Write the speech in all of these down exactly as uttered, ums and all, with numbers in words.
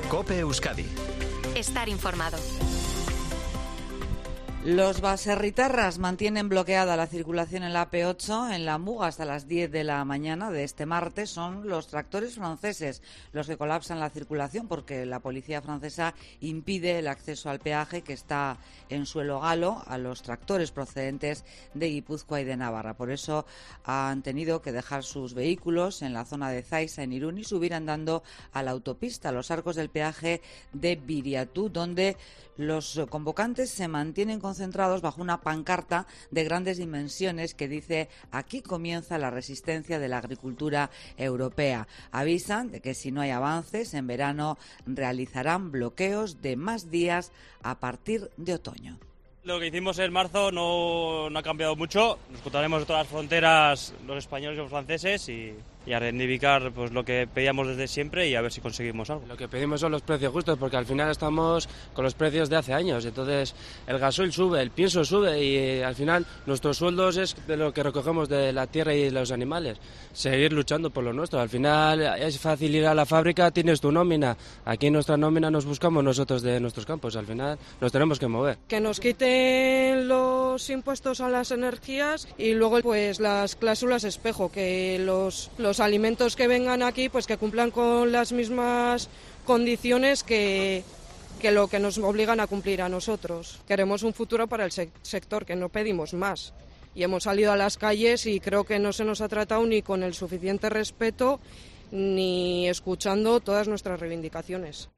COPE Euskadi. Estar informado. Los baserritarras mantienen bloqueada la circulación en la A P ocho en la Muga hasta las diez de la mañana de este martes. Son los tractores franceses los que colapsan la circulación porque la policía francesa impide el acceso al peaje que está en suelo galo a los tractores procedentes de Guipúzcoa y de Navarra. Por eso han tenido que dejar sus vehículos en la zona de Zaiza, en Irún, y subir andando a la autopista, a los arcos del peaje de Biriatú, donde los convocantes se mantienen concentrados bajo una pancarta de grandes dimensiones que dice: aquí comienza la resistencia de la agricultura europea. Avisan de que si no hay avances, en verano realizarán bloqueos de más días a partir de otoño. Lo que hicimos en marzo no, no ha cambiado mucho. Nos contaremos de todas las fronteras, los españoles y los franceses, y, y a reivindicar pues, lo que pedíamos desde siempre y a ver si conseguimos algo. Lo que pedimos son los precios justos, porque al final estamos con los precios de hace años. Entonces el gasoil sube, el pienso sube y eh, al final nuestros sueldos es de lo que recogemos de la tierra y de los animales. Seguir luchando por lo nuestro. Al final es fácil ir a la fábrica, tienes tu nómina. Aquí en nuestra nómina nos buscamos nosotros de nuestros campos. Al final nos tenemos que mover. Que nos quiten los impuestos a las energías y luego pues las cláusulas espejo, que los, los alimentos que vengan aquí pues que cumplan con las mismas condiciones que, que lo que nos obligan a cumplir a nosotros. Queremos un futuro para el se- sector, que no pedimos más. Y hemos salido a las calles y creo que no se nos ha tratado ni con el suficiente respeto ni escuchando todas nuestras reivindicaciones.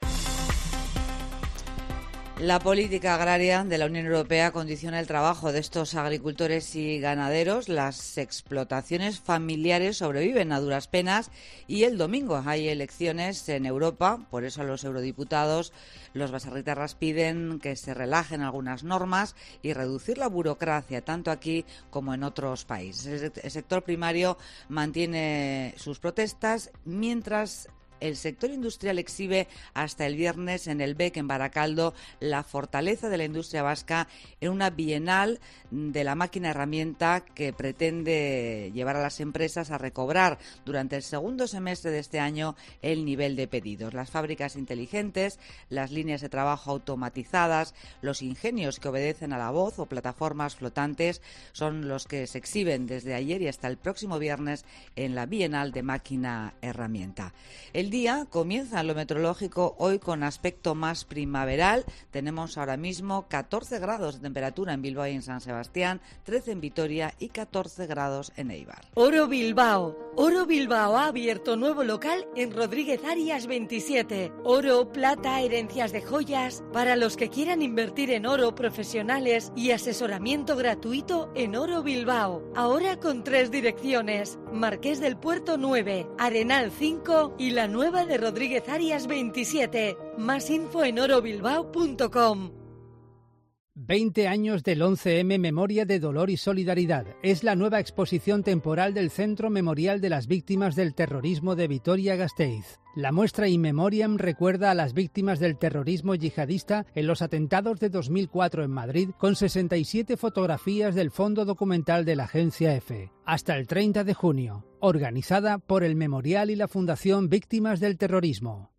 La política agraria de la Unión Europea condiciona el trabajo de estos agricultores y ganaderos. Las explotaciones familiares sobreviven a duras penas y el domingo hay elecciones en Europa. Por eso los eurodiputados, los baserritarras, piden que se relajen algunas normas y reducir la burocracia, tanto aquí como en otros países. El sector primario mantiene sus protestas, mientras el sector industrial exhibe hasta el viernes en el B E C, en Baracaldo, la fortaleza de la industria vasca en una bienal de la máquina herramienta que pretende llevar a las empresas a recobrar durante el segundo semestre de este año el nivel de pedidos. Las fábricas inteligentes, las líneas de trabajo automatizadas, los ingenios que obedecen a la voz o plataformas flotantes son los que se exhiben desde ayer y hasta el próximo viernes en la bienal de máquina herramienta. El El día comienza en lo meteorológico hoy con aspecto más primaveral. Tenemos ahora mismo catorce grados de temperatura en Bilbao y en San Sebastián, trece en Vitoria y catorce grados en Eibar. Oro Bilbao. Oro Bilbao ha abierto nuevo local en Rodríguez Arias veintisiete. Oro, plata, herencias de joyas. Para los que quieran invertir en oro, profesionales y asesoramiento gratuito en Oro Bilbao. Ahora con tres direcciones: Marqués del Puerto nueve, Arenal cinco y la nueva de Rodríguez Arias veintisiete. Más info en oro bilbao punto com. veinte años del once eme Memoria de Dolor y Solidaridad. Es la nueva exposición temporal del Centro Memorial de las Víctimas del Terrorismo de Vitoria-Gasteiz. La muestra In Memoriam recuerda a las víctimas del terrorismo yihadista en los atentados de dos mil cuatro en Madrid, con sesenta y siete fotografías del fondo documental de la agencia EFE. Hasta el treinta de junio. Organizada por el Memorial y la Fundación Víctimas del Terrorismo.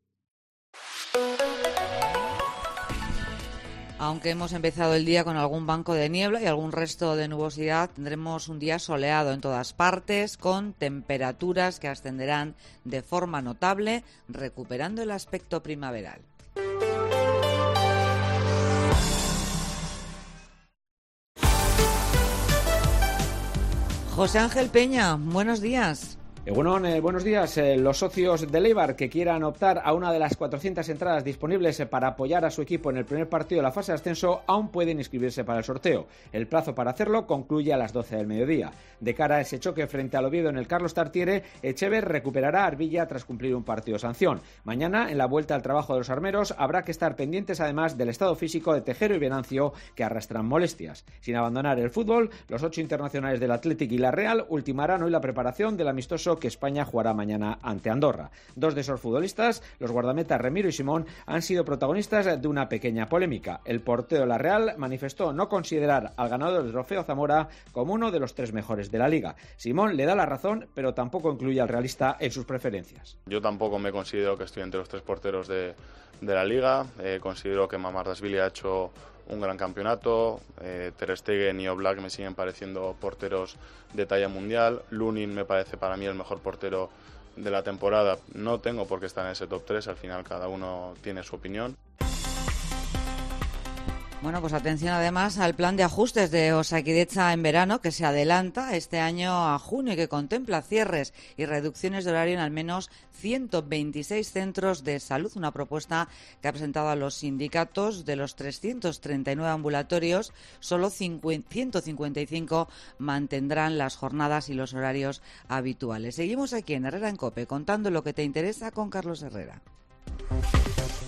Aunque hemos empezado el día con algún banco de niebla y algún resto de nubosidad, tendremos un día soleado en todas partes, con temperaturas que ascenderán de forma notable, recuperando el aspecto primaveral. José Ángel Peña, buenos días. Eh, bueno, eh, buenos días. Eh, los socios del Eibar que quieran optar a una de las cuatrocientas entradas disponibles eh, para apoyar a su equipo en el primer partido de la fase de ascenso aún pueden inscribirse para el sorteo. El plazo para hacerlo concluye a las doce del mediodía. De cara a ese choque frente al Oviedo en el Carlos Tartiere, Echever recuperará a Arvilla tras cumplir un partido sanción. Mañana, en la vuelta al trabajo de los armeros, habrá que estar pendientes además del estado físico de Tejero y Venancio, que arrastran molestias. Sin abandonar el fútbol, los ocho internacionales del Athletic y la Real ultimarán hoy la preparación del amistoso que España jugará mañana ante Andorra. Dos de esos futbolistas, los guardametas Remiro y Simón, han sido protagonistas de una pequeña polémica. El portero de la Real manifestó no considerar al ganador del Trofeo Zamora como uno de los tres mejores de la Liga. Simón le da la razón, pero tampoco incluye al realista en sus preferencias. Yo tampoco me considero que estoy entre los tres porteros de, de la Liga. Eh, considero que Mamardashvili ha hecho un gran campeonato. eh, Ter Stegen y Oblak me siguen pareciendo porteros de talla mundial. Lunin me parece para mí el mejor portero de la temporada. No tengo por qué estar en ese top tres, al final cada uno tiene su opinión. Bueno, pues atención además al plan de ajustes de Osakidetza en verano, que se adelanta este año a junio y que contempla cierres y reducciones de horario en al menos ciento veintiséis centros de salud. Una propuesta que ha presentado a los sindicatos. De los trescientos treinta y nueve ambulatorios, solo ciento cincuenta y cinco mantendrán las jornadas y los horarios habituales. Seguimos aquí en Herrera en COPE, contando lo que te interesa con Carlos Herrera.